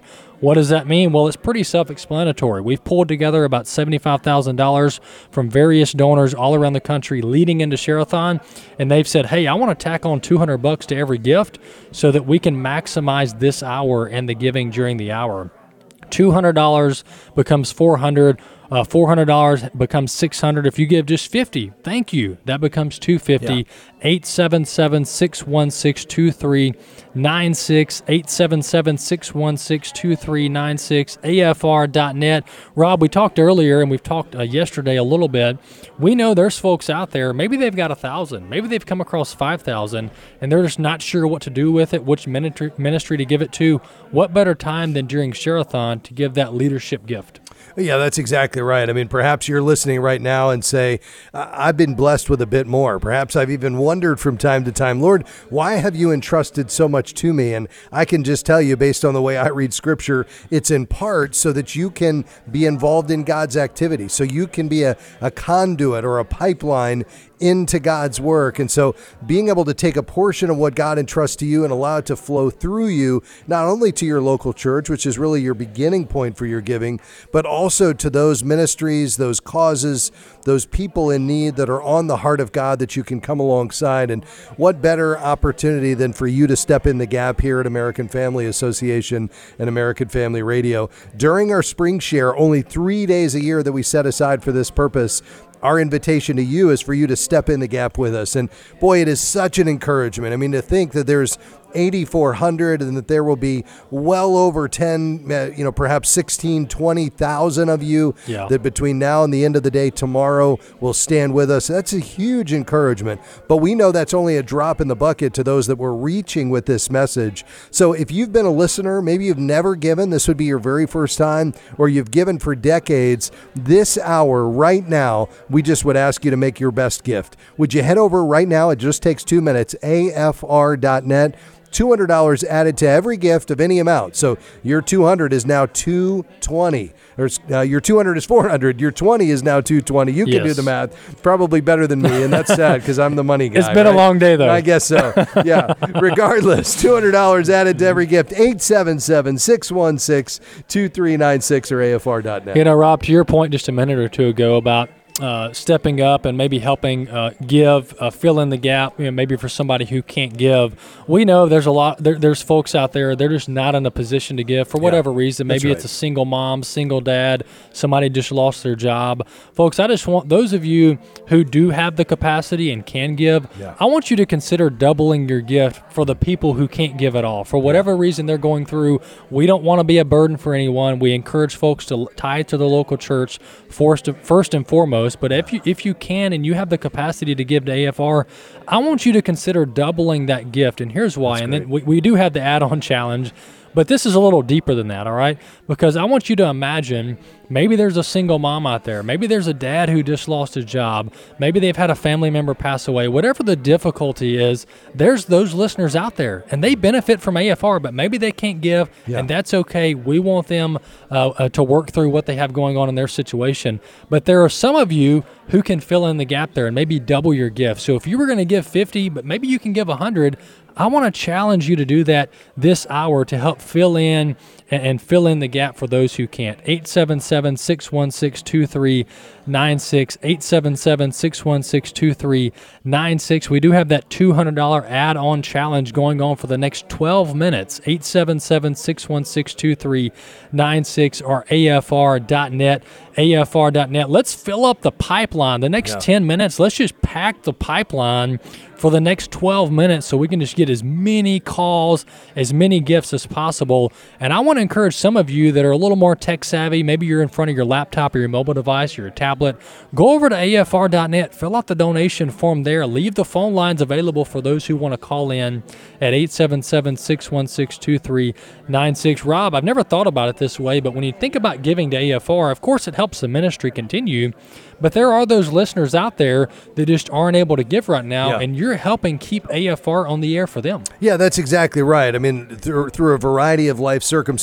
What does that mean? Well, it's pretty self-explanatory. We've pulled together about seventy-five thousand dollars from various donors all around the country leading into Share-a-thon, and they've said, hey, I want to tack on two hundred bucks to every gift so that we can maximize this hour and the giving during the hour. two hundred dollars becomes four hundred dollars. Uh, four hundred dollars becomes six hundred dollars. If you give just fifty dollars, thank you, that becomes two hundred fifty dollars. Yeah. eight seven seven, six one six, two three nine six, eight seven seven, six one six, two three nine six, A F R dot net. Rob, we talked earlier, and we've talked uh, yesterday a little bit. We know there's folks out there, maybe they've got one thousand, maybe they've come across five thousand, and they're just not sure what to do with it, which ministry, ministry to give it to. What better time than during Share-a-thon to give that leadership gift? Yeah, that's exactly right. I mean, perhaps you're listening right now and say, I've been blessed with a bit more. Perhaps I've even wondered from time to time, Lord, why have you entrusted so much to me? And I can just tell you, based on the way I read Scripture, it's in part so that you can be involved in God's activity, so you can be a, a conduit or a pipeline into God's work. And so being able to take a portion of what God entrusts to you and allow it to flow through you, not only to your local church, which is really your beginning point for your giving, but also to those ministries, those causes, those people in need that are on the heart of God that you can come alongside. And what better opportunity than for you to step in the gap here at American Family Association and American Family Radio. During our spring share, only three days a year that we set aside for this purpose, our invitation to you is for you to step in the gap with us. And boy, it is such an encouragement. I mean, to think that there's eighty-four hundred and that there will be well over ten, uh, you know, perhaps sixteen, twenty thousand of you yeah. that between now and the end of the day tomorrow will stand with us. That's a huge encouragement. But we know that's only a drop in the bucket to those that we're reaching with this message. So if you've been a listener, maybe you've never given, this would be your very first time, or you've given for decades, this hour right now, we just would ask you to make your best gift. Would you head over right now? It just takes two minutes, A F R dot net. two hundred dollars added to every gift of any amount. So your two hundred is now two hundred twenty dollars. Or uh, your two hundred is four hundred dollars. Your twenty is now two hundred twenty dollars. You can yes. do the math. Probably better than me, and that's sad because I'm the money guy. It's been right? a long day, though. I guess so. Yeah. Regardless, two hundred dollars added to every gift. eight seven seven, six one six, two three nine six or A F R dot net. You know, Rob, to your point just a minute or two ago about Uh, stepping up and maybe helping uh, give, uh, fill in the gap, you know, maybe for somebody who can't give. We know there's a lot, there, there's folks out there, they're just not in a position to give for whatever yeah, reason. Maybe right. it's a single mom, single dad, somebody just lost their job. Folks, I just want those of you who do have the capacity and can give, yeah. I want you to consider doubling your gift for the people who can't give at all. For whatever yeah. reason they're going through, we don't want to be a burden for anyone. We encourage folks to tie to the local church first, first and foremost. But if you if you can and you have the capacity to give to A F R, I want you to consider doubling that gift. And here's why. That's and great. then we, we do have the add-on challenge, but this is a little deeper than that, all right? Because I want you to imagine maybe there's a single mom out there. Maybe there's a dad who just lost his job. Maybe they've had a family member pass away. Whatever the difficulty is, there's those listeners out there, and they benefit from A F R, but maybe they can't give, yeah. and that's okay. We want them uh, uh, to work through what they have going on in their situation. But there are some of you who can fill in the gap there and maybe double your gift. So if you were going to give fifty, but maybe you can give one hundred, I want to challenge you to do that this hour to help fill in and, and fill in the gap for those who can't. eight seven seven, six one six, two three nine six, eight seven seven, six one six, two three nine six. We do have that two hundred dollars add-on challenge going on for the next twelve minutes. eight seven seven, six one six, two three nine six or A F R dot net. A F R dot net. Let's fill up the pipeline. The next yeah. ten minutes, let's just pack the pipeline for the next twelve minutes so we can just get as many calls, as many gifts as possible. And I want to encourage some of you that are a little more tech savvy. Maybe you're in front of your laptop or your mobile device or your tablet. Go over to A F R dot net, fill out the donation form there. Leave the phone lines available for those who want to call in at eight seven seven, six one six, two three nine six. Rob, I've never thought about it this way, but when you think about giving to A F R, of course it helps the ministry continue, but there are those listeners out there that just aren't able to give right now, yeah. and you're helping keep A F R on the air for them. Yeah, that's exactly right. I mean, through, through a variety of life circumstances,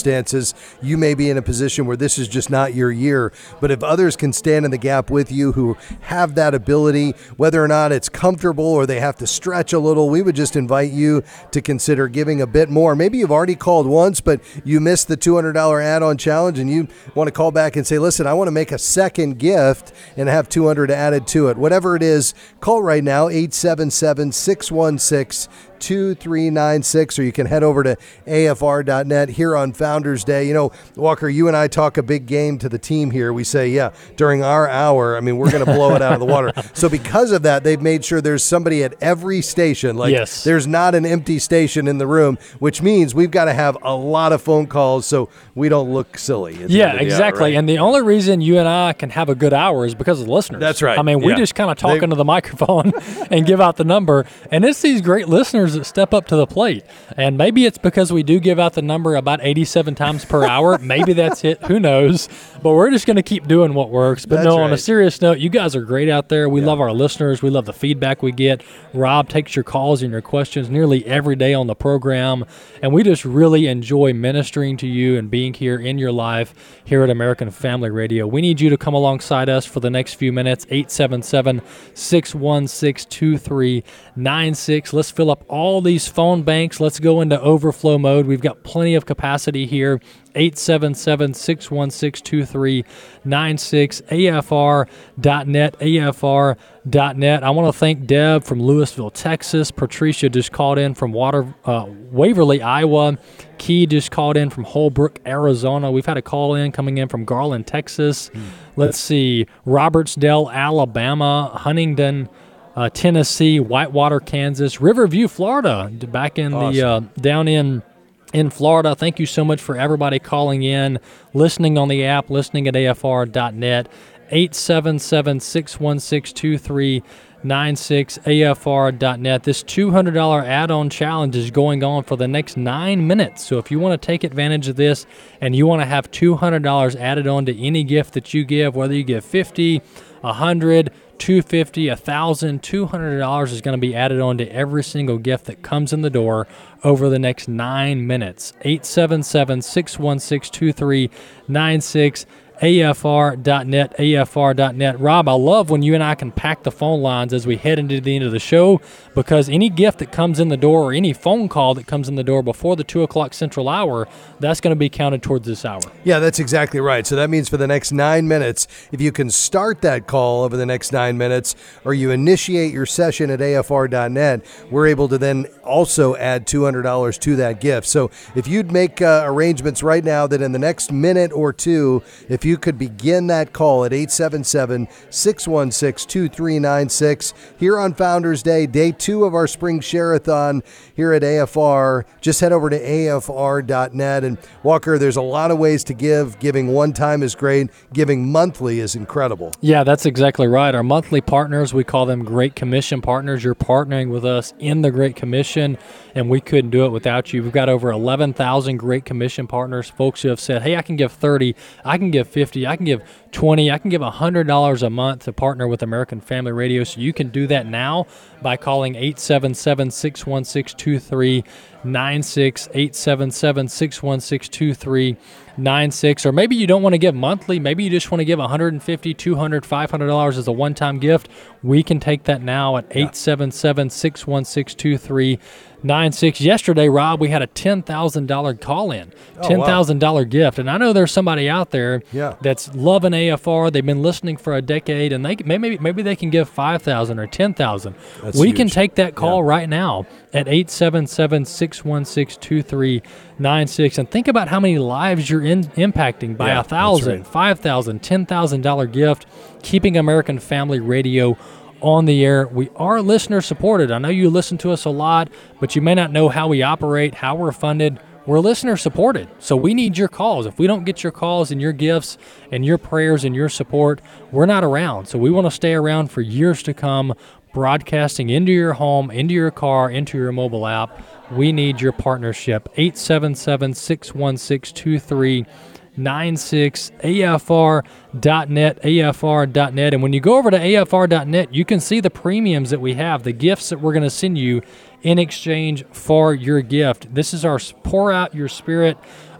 circumstances, you may be in a position where this is just not your year. But if others can stand in the gap with you who have that ability, whether or not it's comfortable or they have to stretch a little, we would just invite you to consider giving a bit more. Maybe you've already called once, but you missed the two hundred dollars add-on challenge and you want to call back and say, listen, I want to make a second gift and have two hundred added to it. Whatever it is, call right now, eight seven seven, six one six, two three nine six, or you can head over to A F R dot net here on Founders Day. You know, Walker, you and I talk a big game to the team here. We say, yeah, during our hour, I mean, we're going to blow it out of the water. So because of that, they've made sure there's somebody at every station. Like, yes. There's not an empty station in the room, which means we've got to have a lot of phone calls so we don't look silly. Yeah, exactly. Right? And the only reason you and I can have a good hour is because of the listeners. That's right. I mean, we Yeah. just kind of talk They- into the microphone and give out the number. And it's these great listeners that step up to the plate. And maybe it's because we do give out the number about eighty-seven times per hour. Maybe that's it. Who knows? But we're just going to keep doing what works. But That's no, on a right. serious note, you guys are great out there. We love our listeners. We love the feedback we get. Rob takes your calls and your questions nearly every day on the program. And we just really enjoy ministering to you and being here in your life here at American Family Radio. We need you to come alongside us for the next few minutes. eight seven seven, six one six, two three nine six. Let's fill up all these phone banks. Let's go into overflow mode. We've got plenty of capacity here. eight seven seven, six one six, two three nine six, A F R dot net, A F R dot net. I want to thank Deb from Louisville, Texas. Patricia just called in from Water, uh, Waverly, Iowa. Key just called in from Holbrook, Arizona. We've had a call in coming in from Garland, Texas. Mm. Let's see, Robertsdale, Alabama, Huntingdon, uh, Tennessee, Whitewater, Kansas, Riverview, Florida, back in Awesome. the uh, down in in Florida. Thank you so much for everybody calling in, listening on the app, listening at A F R dot net. eight seven seven, six one six, two three nine six, A F R dot net. This two hundred dollars add-on challenge is going on for the next nine minutes. So if you want to take advantage of this and you want to have two hundred dollars added on to any gift that you give, whether you give fifty dollars, one hundred dollars, two hundred fifty dollars, one thousand dollars, two hundred dollars is going to be added on to every single gift that comes in the door over the next nine minutes. eight seven seven, six one six, two three nine six, A F R dot net, A F R dot net. Rob, I love when you and I can pack the phone lines as we head into the end of the show, because any gift that comes in the door or any phone call that comes in the door before the two o'clock Central Hour, that's going to be counted towards this hour. Yeah, that's exactly right. So that means for the next nine minutes, if you can start that call over the next nine minutes, or you initiate your session at A F R dot net, we're able to then also add two hundred dollars to that gift. So if you'd make uh, arrangements right now that in the next minute or two, if you could begin that call at eight seven seven, six one six, two three nine six here on Founders Day, day two of our spring share-a-thon here at A F R. Just head over to A F R dot net. And Walker, there's a lot of ways to give. Giving one time is great. Giving monthly is incredible. Yeah, that's exactly right. Our monthly partners, we call them Great Commission partners. You're partnering with us in the Great Commission, and we couldn't do it without you. We've got over eleven thousand Great Commission partners, folks who have said, hey, I can give thirty, I can give fifty, I can give twenty, I can give one hundred dollars a month to partner with American Family Radio. So you can do that now by calling eight seven seven, six one six, two three nine six, eight seven seven, six one six, two three nine six. Or maybe you don't want to give monthly. Maybe you just want to give one hundred fifty dollars, two hundred dollars, five hundred dollars as a one-time gift. We can take that now at eight seven seven, six one six, two three nine six. Yesterday, Rob, we had a ten thousand dollars call-in, ten thousand dollars oh, wow. gift. And I know there's somebody out there yeah. that's loving A F R. They've been listening for a decade, and they maybe maybe they can give five thousand dollars or ten thousand dollars. We huge. can take that call yeah. right now at eight seven seven, six one six, two three nine six. And think about how many lives you're in, impacting by a yeah, thousand, right. five thousand, ten thousand dollars gift, keeping American Family Radio on the air. We are listener supported. I know you listen to us a lot, but you may not know how we operate, how we're funded. We're listener supported. So we need your calls. If we don't get your calls and your gifts and your prayers and your support, we're not around. So we want to stay around for years to come, broadcasting into your home, into your car, into your mobile app. We need your partnership. eight seven seven, six one six, two three nine six, A F R dot net, A F R dot net. And when you go over to A F R dot net, you can see the premiums that we have, the gifts that we're going to send you in exchange for your gift. This is our Pour Out Your Spirit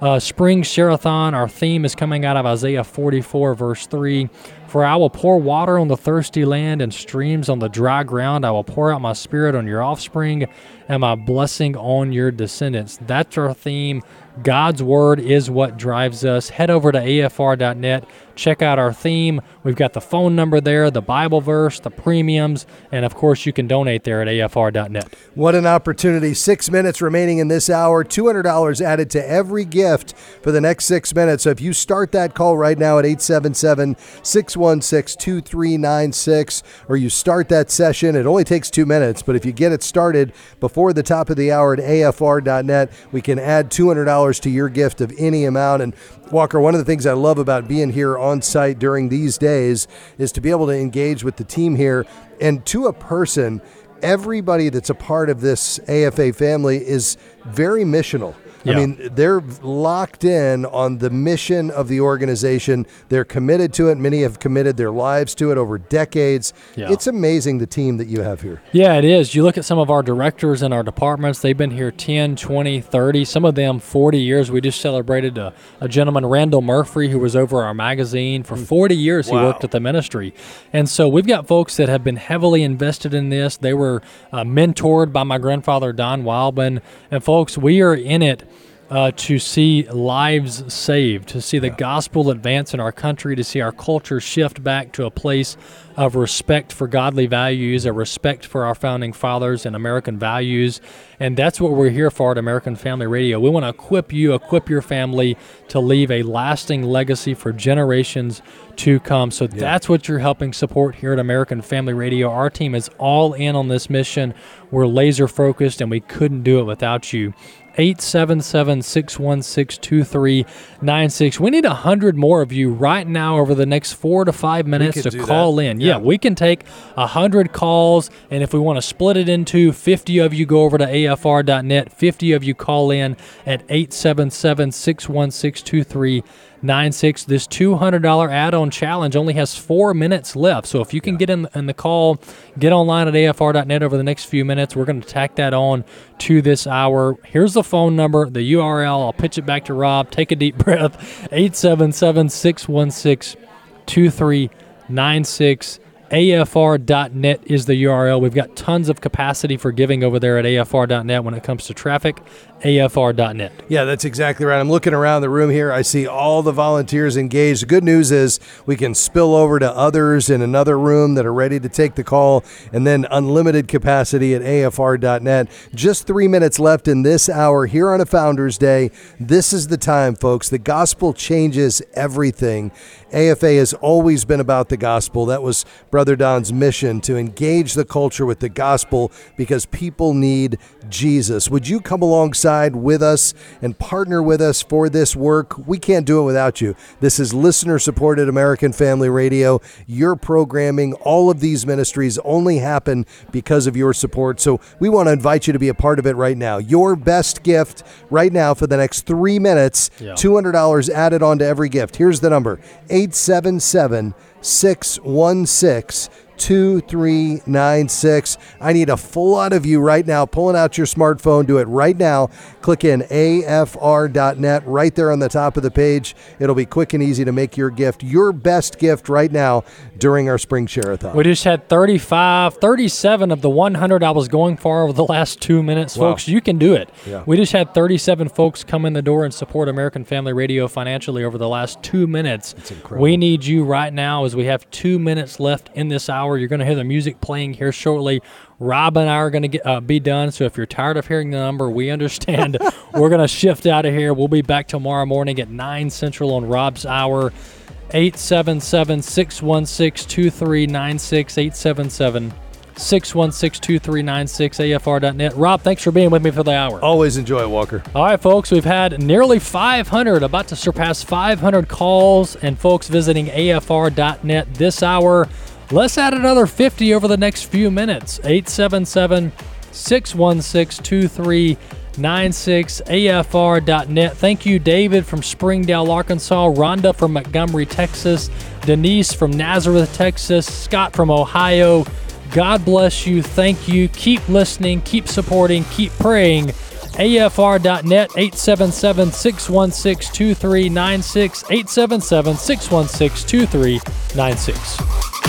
Uh, Spring Share-a-thon, our theme is coming out of Isaiah forty-four, verse three. For I will pour water on the thirsty land and streams on the dry ground. I will pour out my spirit on your offspring and my blessing on your descendants. That's our theme. God's word is what drives us. Head over to A F R dot net. Check out our theme. We've got the phone number there, the Bible verse, the premiums, and of course you can donate there at A F R dot net. What an opportunity. Six minutes remaining in this hour. two hundred dollars added to every gift for the next six minutes. So if you start that call right now at eight seven seven, six one six, two three nine six, or you start that session, it only takes two minutes, but if you get it started before the top of the hour at A F R dot net, we can add two hundred dollars to your gift of any amount. And Walker, one of the things I love about being here on site during these days is to be able to engage with the team here. And to a person, everybody that's a part of this A F A family is very missional. Yeah. I mean, they're locked in on the mission of the organization. They're committed to it. Many have committed their lives to it over decades. Yeah. It's amazing the team that you have here. Yeah, it is. You look at some of our directors in our departments, they've been here ten, twenty, thirty, some of them forty years. We just celebrated a, a gentleman, Randall Murphy, who was over our magazine. For forty years, Wow. he worked at the ministry. And so we've got folks that have been heavily invested in this. They were uh, mentored by my grandfather, Don Wildman. And folks, we are in it Uh, to see lives saved, to see the gospel advance in our country, to see our culture shift back to a place of respect for godly values, a respect for our founding fathers and American values. And that's what we're here for at American Family Radio. We want to equip you, equip your family to leave a lasting legacy for generations to come. So yeah. that's what you're helping support here at American Family Radio. Our team is all in on this mission. We're laser focused, and we couldn't do it without you. eight seven seven, six one six, two three nine six. We need one hundred more of you right now over the next four to five minutes to call that. in. Yeah. Yeah, we can take one hundred calls, and if we want to split it into fifty of you, go over to A F R dot net. fifty of you call in at eight seven seven, six one six, two three nine six. This two hundred dollars add-on challenge only has four minutes left. So if you can yeah. get in, in the call, get online at A F R dot net over the next few minutes. We're going to tack that on to this hour. Here's the phone number, the U R L. I'll pitch it back to Rob. Take a deep breath. eight seven seven, six one six, two three nine six. A F R dot net is the U R L. We've got tons of capacity for giving over there at A F R dot net when it comes to traffic. A F R dot net. Yeah, that's exactly right. I'm looking around the room here. I see all the volunteers engaged. The good news is we can spill over to others in another room that are ready to take the call, and then unlimited capacity at A F R dot net. Just three minutes left in this hour here on a Founders Day. This is the time, folks. The gospel changes everything. A F A has always been about the gospel. That was Brother Don's mission, to engage the culture with the gospel because people need Jesus. Would you come alongside with us and partner with us for this work? We can't do it without you. This is listener-supported American Family Radio. Your programming, all of these ministries only happen because of your support. So we want to invite you to be a part of it right now. Your best gift right now for the next three minutes, yeah. two hundred dollars added on to every gift. Here's the number, eight seven seven, six one six, two three nine six. I need a flood of you right now pulling out your smartphone. Do it right now. Click in A F R dot net right there on the top of the page. It'll be quick and easy to make your gift, your best gift right now during our Spring Share-a-thon. We just had thirty-five, thirty-seven of the one hundred I was going for over the last two minutes. Wow. Folks, you can do it. Yeah. We just had thirty-seven folks come in the door and support American Family Radio financially over the last two minutes. That's incredible. We need you right now as we have two minutes left in this hour. You're going to hear the music playing here shortly. Rob and I are going to get uh, be done, so if you're tired of hearing the number, we understand. We're going to shift out of here. We'll be back tomorrow morning at nine Central on Rob's Hour. eight seven seven, six one six, two three nine six, eight seven seven, six one six, two three nine six, A F R dot net. Rob, thanks for being with me for the hour. Always enjoy it, Walker. All right, folks, we've had nearly five hundred, about to surpass five hundred calls, and folks visiting A F R dot net this hour. Let's add another fifty over the next few minutes. eight seven seven, six one six, two three nine six, A F R dot net. Thank you, David from Springdale, Arkansas, Rhonda from Montgomery, Texas, Denise from Nazareth, Texas, Scott from Ohio. God bless you. Thank you. Keep listening, keep supporting, keep praying. A F R dot net, eight seven seven, six one six, two three nine six, eight seven seven, six one six, two three nine six.